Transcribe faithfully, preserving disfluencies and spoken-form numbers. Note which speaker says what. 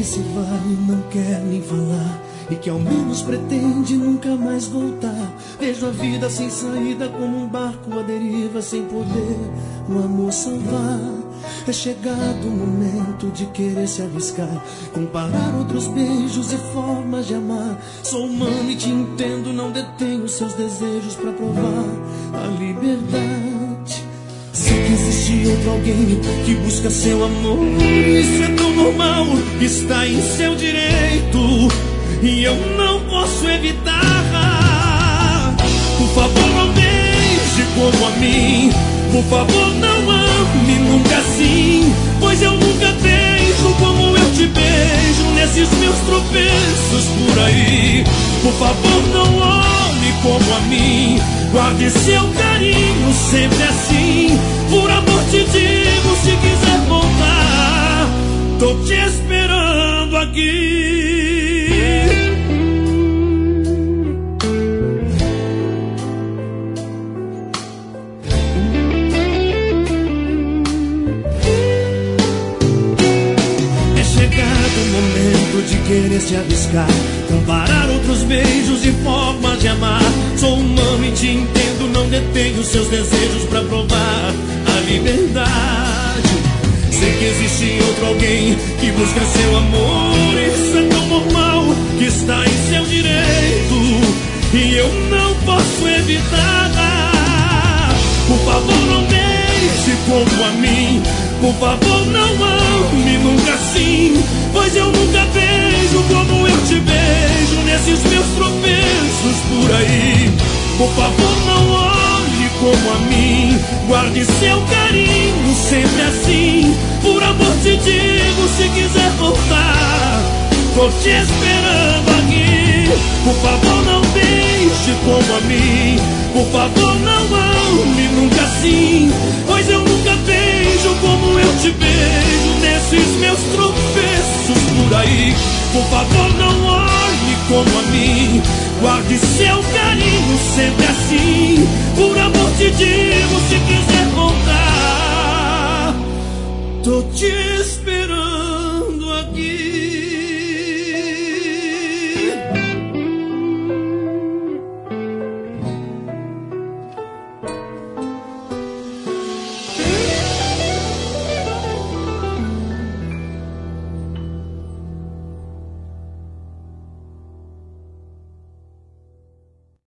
Speaker 1: que se vai e não quer nem falar, e que ao menos pretende nunca mais voltar. Vejo a vida sem saída como um barco à deriva, sem poder o amor salvar. É chegado o momento de querer se arriscar, comparar outros beijos e formas de amar. Sou humano e te entendo, não detenho seus desejos pra provar a liberdade. Sei que existe outro alguém que busca seu amor, isso é tão normal, está em seu direito, e eu não posso evitar. Por favor, não deixe como a mim. Por favor, não ame nunca assim, pois eu nunca beijo como eu te beijo nesses meus tropeços por aí. Por favor, não olhe como a mim, guarde seu carinho sempre assim. Por amor te digo, se quiser voltar, tô te esperando aqui. De querer se arriscar, comparar outros beijos e formas de amar. Sou humano e te entendo, não detenho seus desejos pra provar a liberdade. Sei que existe outro alguém que busca seu amor, isso é tão normal, que está em seu direito, e eu não posso evitar. Por favor, não deixe como a mim. Por favor, não ame nunca assim, pois eu nunca beijo como eu te beijo nesses meus tropeços por aí. Por favor, não olhe como a mim, guarde seu carinho sempre assim. Por amor te digo, se quiser voltar, tô te esperando aqui. Por favor, não deixe como a mim. Por favor, não ame nunca assim, pois eu nunca beijo como eu te beijo nesses meus tropeços por aí. Por favor, não olhe como a mim, guarde seu carinho sempre assim. Por amor te digo, se quiser voltar, tô te esperando.